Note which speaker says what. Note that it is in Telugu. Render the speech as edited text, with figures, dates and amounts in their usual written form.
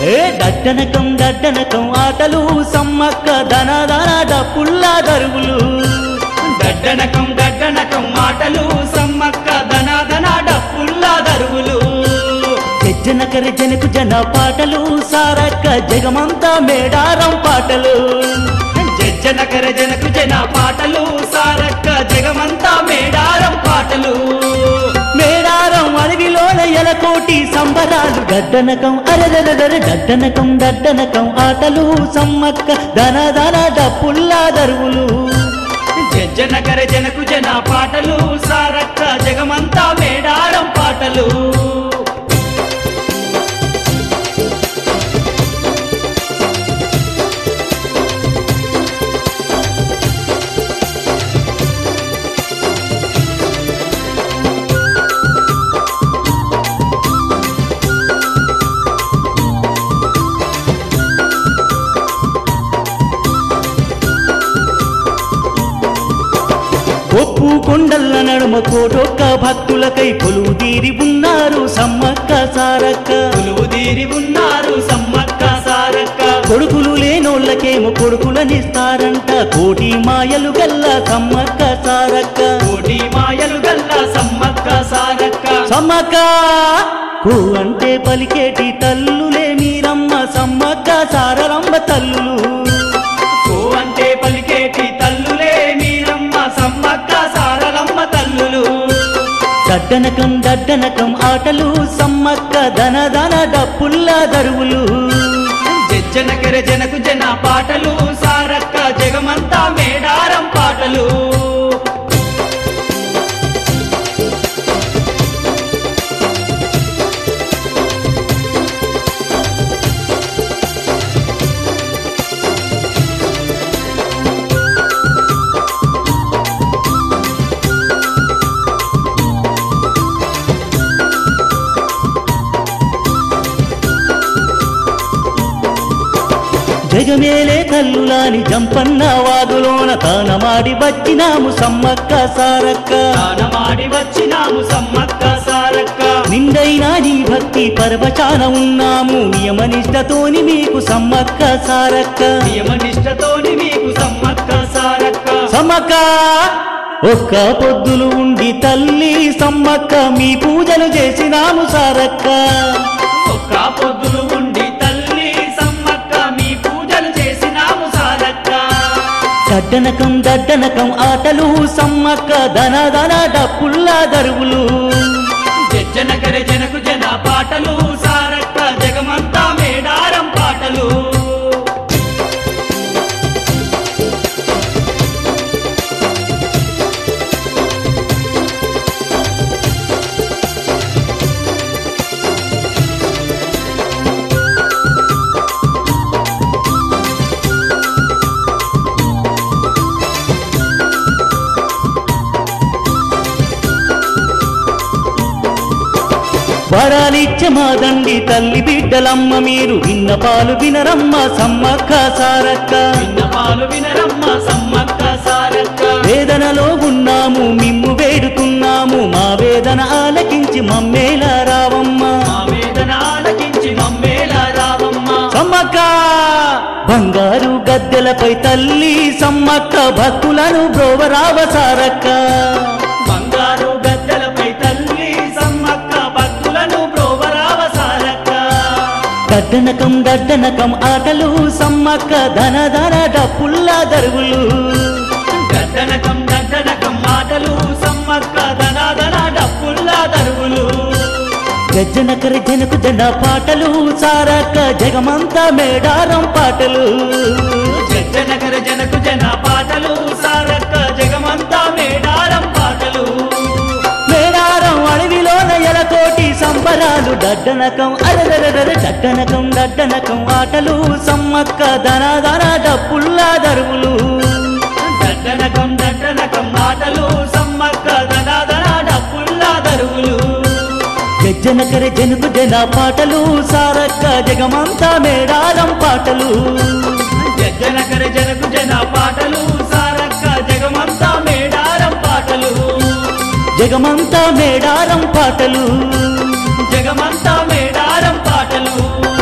Speaker 1: దడ్డనకం ఆటలు సమ్మక్క దనదన డప్పుల్ల దరువులు
Speaker 2: దడ్డనకం ఆటలు సమ్మక్క దనదన డప్పుల్ల దరువులు
Speaker 1: జనకరి జనకు జన పాటలు సారక్క జగమంతా మేడారం పాటలు
Speaker 2: జనకర జనకు జన పాటలు సారక్క జగమంతా మేడారం పాటలు
Speaker 1: మేడారం అడవిలోన ఎలకోటి సంబరాలు దడ్డనకం అరదరదర దడ్డనకం ఆటలు సమ్మక్క దనదన డప్పుల్ల దరువులు
Speaker 2: జనకర జనకు జన పాటలు సారక్క జగమంతా మేడారం పాటలు
Speaker 1: ఒప్పు కొండల్ల నడుమ కోటొక్క భక్తులకై కొలువు తీరి ఉన్నారు సమ్మక్క సారక్క
Speaker 2: కొలువుదీరి ఉన్నారు సమ్మక్క సారక్క
Speaker 1: కొడుకులు లేనోళ్ళకేమో కొడుకులనిస్తారంట కోటి మాయలు గల్ల సమ్మక్క సారక్క
Speaker 2: కోటి మాయలు గల్ల సమ్మక్క సారక్క
Speaker 1: సమ్మక్క కూ అంటే పలికేటి తల్లులే మీరమ్మ సమ్మక్క సారరమ్మ తల్లులు
Speaker 2: కో అంటే పలికేటి తల్లులే మీరమ్మ సమ్మక్క సారలమ్మ తల్లులు
Speaker 1: దడ్డనకం ఆటలు సమ్మక్క దనదన డప్పుల్ల దరువులు
Speaker 2: జనకర జనకు జన పాటలు సారక్క జగమంతా మేడారం పాటలు
Speaker 1: జగమేలే తల్లులాని జంపన్న వాగులోన తానమాడి వచ్చినాము సమ్మక్క సారక్క
Speaker 2: తానమాడి వచ్చినాము సమ్మక్క సారక్క
Speaker 1: నిండైనా నీ భక్తి పరవచాన ఉన్నాము నియమనిష్టతోని మీకు సమ్మక్క సారక్క
Speaker 2: నియమనిష్టతోని మీకు సమ్మక్క సారక్క
Speaker 1: సమ్మక్క ఒక్క పొద్దులు ఉండి తల్లి సమ్మక్క మీ పూజలు చేసినాము సారక్క
Speaker 2: ఒక్క పొద్దులు ఉండి తల్లి సమ్మక్క మీ పూజలు చేసినాము సారక్క
Speaker 1: దడ్డనకం ఆటలు సమ్మక్క దనదన డప్పుల్ల దరువులు
Speaker 2: జనకర జనకు జన పాటలు సారక్క జగమంతా మేడారం పాటలు
Speaker 1: వరాలిచ్చ మా దండి తల్లి బిడ్డలమ్మ మీరు విన్నపాలు వినరమ్మ సమ్మక్క సారక్క
Speaker 2: విన్నపాలు వినరమ్మ సమ్మక్క సారక్క
Speaker 1: వేదనలో ఉన్నాము మిమ్ము వేడుకున్నాము మా వేదన ఆలకించి మమ్మేలా రావమ్మ
Speaker 2: మా వేదన ఆలకించి మమ్మేలా రావమ్మ
Speaker 1: సమ్మక్క బంగారు గద్దెలపై తల్లి సమ్మక్క భక్తులను బ్రోవరావ సారక్క
Speaker 2: బంగారు గద్దెలపై తల్లి సమ్మక్క భక్తులను బ్రోవరావ సారక్క
Speaker 1: దడ్డనకం ఆటలు సమ్మక్క దనదన డప్పుల్ల దరువులు
Speaker 2: దడ్డనకం ఆటలు సమ్మక్క దనదన డప్పుల్ల దరువులు
Speaker 1: జనకరి జనకు జన పాటలు సారక్క జగమంతా మేడారం పాటలు
Speaker 2: జనకర జనకు జన పాటలు సారక్క జగమంతా మేడారం పాటలు
Speaker 1: మేడారం అడవిలోన ఎలకోటి సంబరాలు దడ్డనకం అరదరదర దడ్డనకం ఆటలు సమ్మక్క దనదన డప్పుల్ల దరువులు
Speaker 2: దడ్డనకం ఆటలు సమ్మక్క దనదన డప్పుల్ల దరువులు
Speaker 1: జనకరి జనకు జన పాటలు సారక్క జగమంతా మేడారం పాటలు
Speaker 2: జనకర జనకు జన పాటలు సారక్క జగమంతా మేడారం పాటలు
Speaker 1: జగమంతా మేడారం పాటలు
Speaker 2: జగమంతా మేడారం పాటలు